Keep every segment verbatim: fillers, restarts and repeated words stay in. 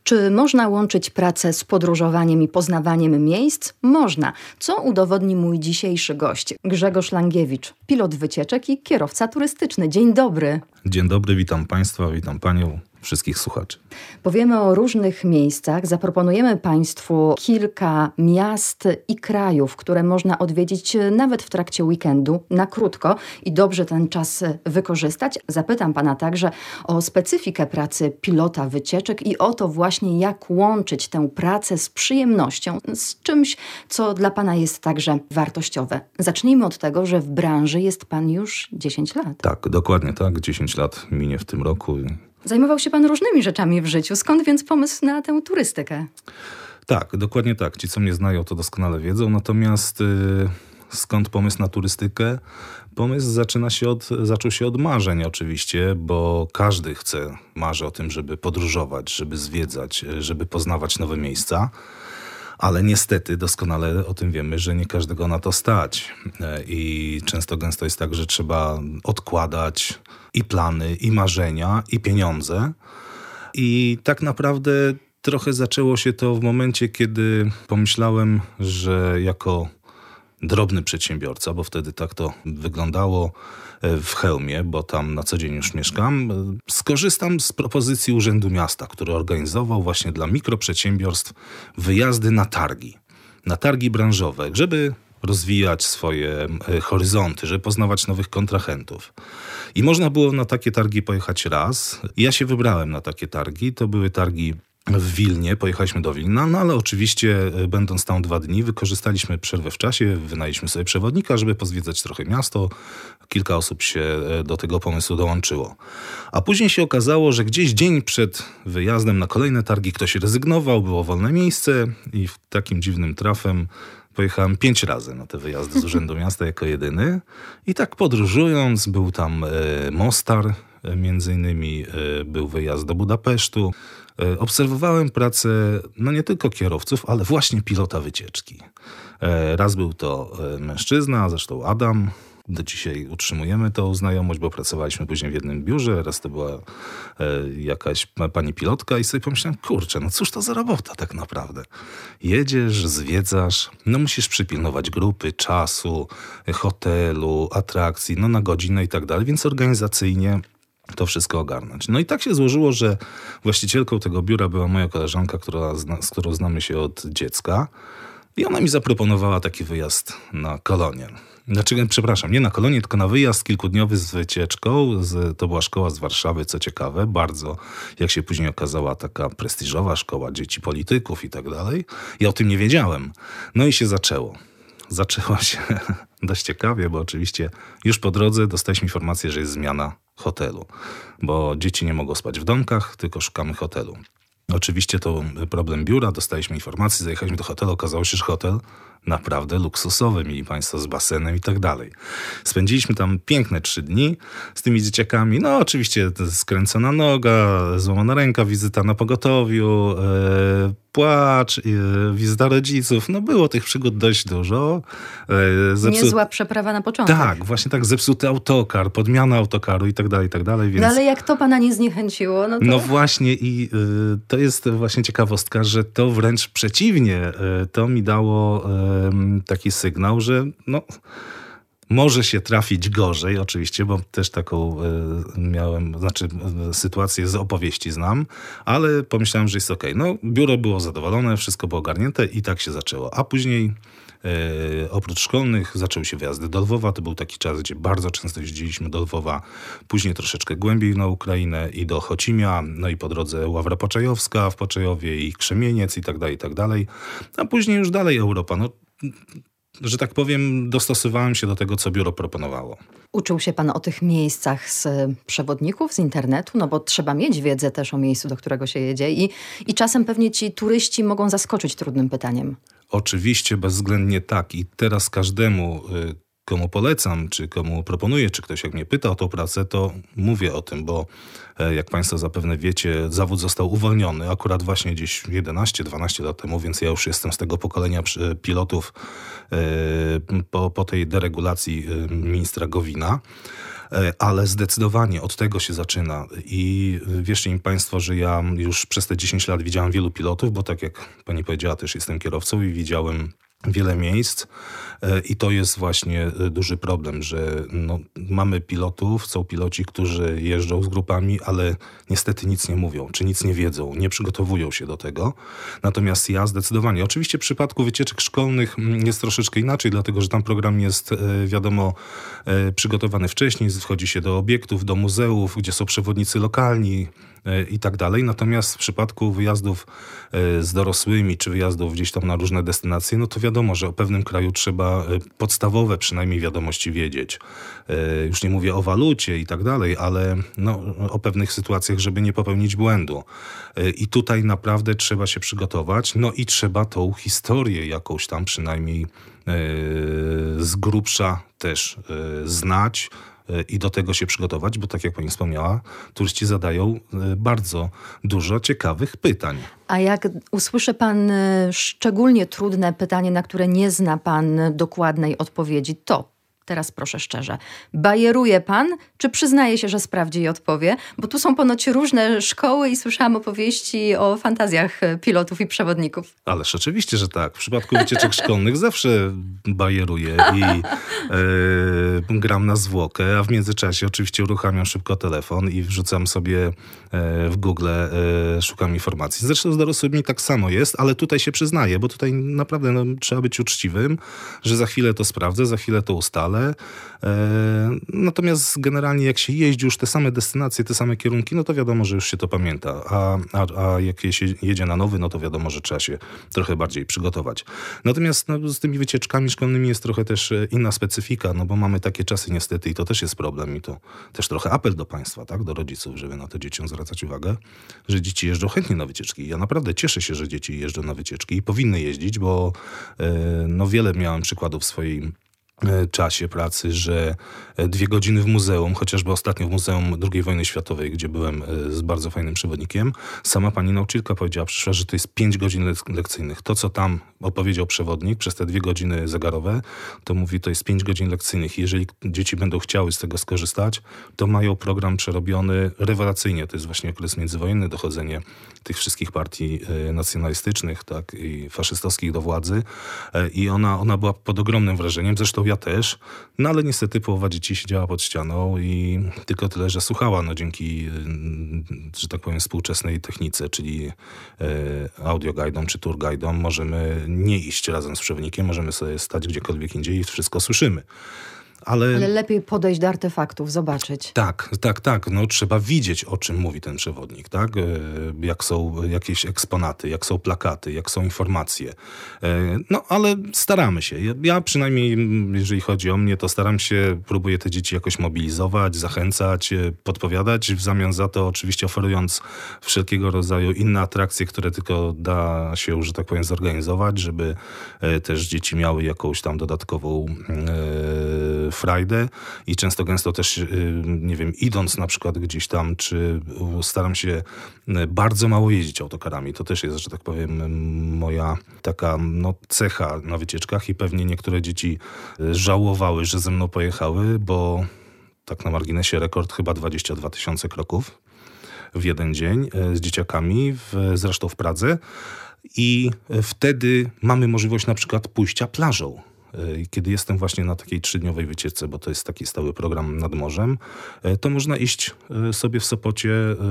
Czy można łączyć pracę z podróżowaniem i poznawaniem miejsc? Można, co udowodni mój dzisiejszy gość, Grzegorz Langiewicz, pilot wycieczek i kierowca turystyczny. Dzień dobry. Dzień dobry, witam Państwa, witam Panią, wszystkich słuchaczy. Powiemy o różnych miejscach, zaproponujemy Państwu kilka miast i krajów, które można odwiedzić nawet w trakcie weekendu, na krótko i dobrze ten czas wykorzystać. Zapytam Pana także o specyfikę pracy pilota wycieczek i o to właśnie, jak łączyć tę pracę z przyjemnością, z czymś, co dla Pana jest także wartościowe. Zacznijmy od tego, że w branży jest Pan już dziesięć lat. Tak, dokładnie tak, dziesięć lat minie w tym roku. Zajmował się Pan różnymi rzeczami w życiu. Skąd więc pomysł na tę turystykę? Tak, dokładnie tak. Ci, co mnie znają, to doskonale wiedzą. Natomiast yy, skąd pomysł na turystykę? Pomysł zaczyna się od, zaczął się od marzeń oczywiście, bo każdy chce, marzy o tym, żeby podróżować, żeby zwiedzać, żeby poznawać nowe miejsca. Ale niestety doskonale o tym wiemy, że nie każdego na to stać. I często gęsto jest tak, że trzeba odkładać i plany, i marzenia, i pieniądze. I tak naprawdę trochę zaczęło się to w momencie, kiedy pomyślałem, że jako drobny przedsiębiorca, bo wtedy tak to wyglądało w Chełmie, bo tam na co dzień już mieszkam, skorzystam z propozycji Urzędu Miasta, który organizował właśnie dla mikroprzedsiębiorstw wyjazdy na targi, na targi branżowe, żeby rozwijać swoje horyzonty, żeby poznawać nowych kontrahentów. I można było na takie targi pojechać raz. Ja się wybrałem na takie targi. To były targi w Wilnie, pojechaliśmy do Wilna, no ale oczywiście będąc tam dwa dni wykorzystaliśmy przerwę w czasie, wynajęliśmy sobie przewodnika, żeby pozwiedzać trochę miasto. Kilka osób się do tego pomysłu dołączyło. A później się okazało, że gdzieś dzień przed wyjazdem na kolejne targi ktoś rezygnował, było wolne miejsce i w takim dziwnym trafem pojechałem pięć razy na te wyjazdy z Urzędu Miasta jako jedyny. I tak podróżując, był tam e, Mostar, e, między innymi e, był wyjazd do Budapesztu. E, obserwowałem pracę, no nie tylko kierowców, ale właśnie pilota wycieczki. E, raz był to e, mężczyzna, zresztą Adam. Do dzisiaj utrzymujemy tą znajomość, bo pracowaliśmy później w jednym biurze. Raz to była e, jakaś pani pilotka i sobie pomyślałem, kurczę, no cóż to za robota tak naprawdę. Jedziesz, zwiedzasz, no musisz przypilnować grupy, czasu, hotelu, atrakcji, no na godzinę i tak dalej, więc organizacyjnie to wszystko ogarnąć. No i tak się złożyło, że właścicielką tego biura była moja koleżanka, która zna, z którą znamy się od dziecka i ona mi zaproponowała taki wyjazd na Kolonię. Znaczy, przepraszam, nie na kolonię, tylko na wyjazd kilkudniowy z wycieczką. Z, to była szkoła z Warszawy, co ciekawe, bardzo, jak się później okazała, taka prestiżowa szkoła dzieci polityków i tak dalej. Ja o tym nie wiedziałem. No i się zaczęło. Zaczęło się dość ciekawie, bo oczywiście już po drodze dostaliśmy informację, że jest zmiana hotelu, bo dzieci nie mogą spać w domkach, tylko szukamy hotelu. Oczywiście to problem biura, dostaliśmy informację, zajechaliśmy do hotelu, okazało się, że hotel naprawdę luksusowy, mieli Państwo z basenem i tak dalej. Spędziliśmy tam piękne trzy dni z tymi dzieciakami, no oczywiście skręcona noga, złamana ręka, wizyta na pogotowiu, e, płacz, e, wizyta rodziców, no było tych przygód dość dużo. E, zepsu... Niezła przeprawa na początek. Tak, właśnie tak, zepsuty autokar, podmiana autokaru i tak dalej, i tak dalej. Więc... No ale jak to Pana nie zniechęciło? No, to... no właśnie i y, to jest właśnie ciekawostka, że to wręcz przeciwnie, y, to mi dało y, taki sygnał, że no, może się trafić gorzej, oczywiście, bo też taką y, miałem, znaczy y, sytuację z opowieści znam, ale pomyślałem, że jest okej. Okay. No, biuro było zadowolone, wszystko było ogarnięte i tak się zaczęło. A później y, oprócz szkolnych zaczęły się wyjazdy do Lwowa. To był taki czas, gdzie bardzo często jeździliśmy do Lwowa, później troszeczkę głębiej na Ukrainę i do Chocimia, no i po drodze Ławra Poczajowska w Poczajowie i Krzemieniec i tak dalej, i tak dalej. A później już dalej Europa. No, że tak powiem, dostosowałem się do tego, co biuro proponowało. Uczył się Pan o tych miejscach z przewodników, z internetu? No bo trzeba mieć wiedzę też o miejscu, do którego się jedzie i, i czasem pewnie ci turyści mogą zaskoczyć trudnym pytaniem. Oczywiście, bezwzględnie tak. I teraz każdemu, komu polecam, czy komu proponuję, czy ktoś jak mnie pyta o tą pracę, to mówię o tym, bo jak Państwo zapewne wiecie, zawód został uwolniony akurat właśnie gdzieś jedenaście dwanaście lat temu, więc ja już jestem z tego pokolenia pilotów po, po tej deregulacji ministra Gowina. Ale zdecydowanie od tego się zaczyna i wierzcie mi Państwo, że ja już przez te dziesięć lat widziałem wielu pilotów, bo tak jak Pani powiedziała, też jestem kierowcą i widziałem wiele miejsc i to jest właśnie duży problem, że no, mamy pilotów, są piloci, którzy jeżdżą z grupami, ale niestety nic nie mówią, czy nic nie wiedzą, nie przygotowują się do tego. Natomiast ja zdecydowanie, oczywiście w przypadku wycieczek szkolnych jest troszeczkę inaczej, dlatego że tam program jest, wiadomo, przygotowany wcześniej, wchodzi się do obiektów, do muzeów, gdzie są przewodnicy lokalni i tak dalej. Natomiast w przypadku wyjazdów z dorosłymi, czy wyjazdów gdzieś tam na różne destynacje, no to wiadomo, że o pewnym kraju trzeba podstawowe przynajmniej wiadomości wiedzieć. Już nie mówię o walucie i tak dalej, ale no, o pewnych sytuacjach, żeby nie popełnić błędu. I tutaj naprawdę trzeba się przygotować, no i trzeba tą historię jakąś tam przynajmniej z grubsza też znać, i do tego się przygotować, bo tak jak pani wspomniała, turyści zadają bardzo dużo ciekawych pytań. A jak usłyszy pan szczególnie trudne pytanie, na które nie zna pan dokładnej odpowiedzi, to teraz proszę szczerze, bajeruje pan, czy przyznaje się, że sprawdzi i odpowie? Bo tu są ponoć różne szkoły i słyszałam opowieści o fantazjach pilotów i przewodników. Ależ oczywiście, że tak. W przypadku wycieczek szkolnych zawsze bajeruję i e, gram na zwłokę, a w międzyczasie oczywiście uruchamiam szybko telefon i wrzucam sobie e, w Google, e, szukam informacji. Zresztą z dorosłymi tak samo jest, ale tutaj się przyznaję, bo tutaj naprawdę no, trzeba być uczciwym, że za chwilę to sprawdzę, za chwilę to ustalę. Natomiast generalnie jak się jeździ już te same destynacje, te same kierunki, no to wiadomo, że już się to pamięta. A, a, a jak się jedzie na nowy, no to wiadomo, że trzeba się trochę bardziej przygotować. Natomiast no, z tymi wycieczkami szkolnymi jest trochę też inna specyfika, no bo mamy takie czasy niestety i to też jest problem i to też trochę apel do państwa, tak, do rodziców, żeby na to dzieciom zwracać uwagę, że dzieci jeżdżą chętnie na wycieczki. Ja naprawdę cieszę się, że dzieci jeżdżą na wycieczki i powinny jeździć, bo no wiele miałem przykładów w swojej czasie pracy, że dwie godziny w muzeum, chociażby ostatnio w Muzeum drugiej wojny światowej, gdzie byłem z bardzo fajnym przewodnikiem, sama pani nauczycielka powiedziała, przyszła, że to jest pięć godzin lek- lekcyjnych. To, co tam opowiedział przewodnik przez te dwie godziny zegarowe, to mówi, to jest pięć godzin lekcyjnych. Jeżeli dzieci będą chciały z tego skorzystać, to mają program przerobiony rewelacyjnie. To jest właśnie okres międzywojenny, dochodzenie tych wszystkich partii nacjonalistycznych, tak, i faszystowskich do władzy. I ona, ona była pod ogromnym wrażeniem. Zresztą ja też, no ale niestety połowa dzieci siedziała pod ścianą i tylko tyle, że słuchała, no dzięki, że tak powiem, współczesnej technice, czyli audioguidom czy tourguidom, możemy nie iść razem z przewodnikiem, możemy sobie stać gdziekolwiek indziej i wszystko słyszymy. Ale, Ale lepiej podejść do artefaktów, zobaczyć. Tak, tak, tak. No, trzeba widzieć, o czym mówi ten przewodnik, tak? Jak są jakieś eksponaty, jak są plakaty, jak są informacje. No, ale staramy się. Ja, ja przynajmniej, jeżeli chodzi o mnie, to staram się, próbuję te dzieci jakoś mobilizować, zachęcać, podpowiadać. W zamian za to oczywiście oferując wszelkiego rodzaju inne atrakcje, które tylko da się, że tak powiem, zorganizować, żeby też dzieci miały jakąś tam dodatkową e, frajdę i często gęsto też, nie wiem, idąc na przykład gdzieś tam, czy staram się bardzo mało jeździć autokarami. To też jest, że tak powiem, moja taka no, cecha na wycieczkach i pewnie niektóre dzieci żałowały, że ze mną pojechały, bo tak na marginesie rekord chyba dwadzieścia dwa tysiące kroków w jeden dzień z dzieciakami, w, zresztą w Pradze. I wtedy mamy możliwość na przykład pójścia plażą. Kiedy jestem właśnie na takiej trzydniowej wycieczce, bo to jest taki stały program nad morzem, to można iść sobie w Sopocie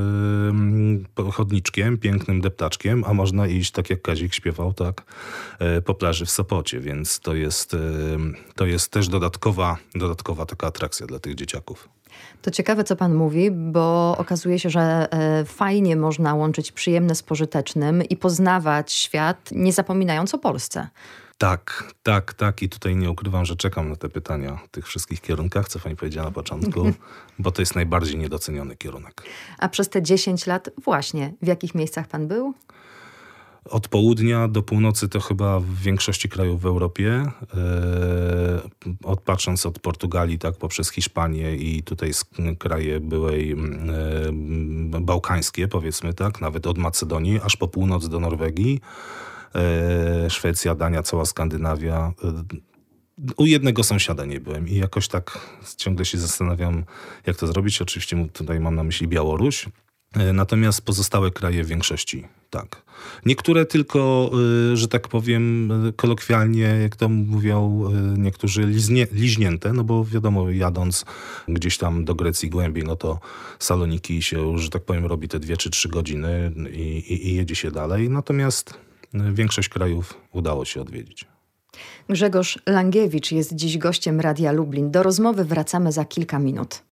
chodniczkiem, pięknym deptaczkiem, a można iść, tak jak Kazik śpiewał, tak, po plaży w Sopocie, więc to jest, to jest też dodatkowa, dodatkowa taka atrakcja dla tych dzieciaków. To ciekawe, co pan mówi, bo okazuje się, że fajnie można łączyć przyjemne z pożytecznym i poznawać świat, nie zapominając o Polsce. Tak, tak, tak. I tutaj nie ukrywam, że czekam na te pytania w tych wszystkich kierunkach, co pani powiedziała na początku, bo to jest najbardziej niedoceniony kierunek. A przez te dziesięć lat właśnie, w jakich miejscach pan był? Od południa do północy to chyba w większości krajów w Europie, e, od, patrząc od Portugalii, tak, poprzez Hiszpanię i tutaj kraje byłej e, bałkańskie, powiedzmy tak, nawet od Macedonii, aż po północ do Norwegii, e, Szwecja, Dania, cała Skandynawia. E, u jednego sąsiada nie byłem i jakoś tak ciągle się zastanawiam, jak to zrobić. Oczywiście tutaj mam na myśli Białoruś. Natomiast pozostałe kraje w większości tak. Niektóre tylko, że tak powiem kolokwialnie, jak to mówią niektórzy, liznie, liźnięte, no bo wiadomo, jadąc gdzieś tam do Grecji głębiej, no to Saloniki się, że tak powiem, robi te dwie czy trzy godziny i, i, i jedzie się dalej. Natomiast większość krajów udało się odwiedzić. Grzegorz Langiewicz jest dziś gościem Radia Lublin. Do rozmowy wracamy za kilka minut.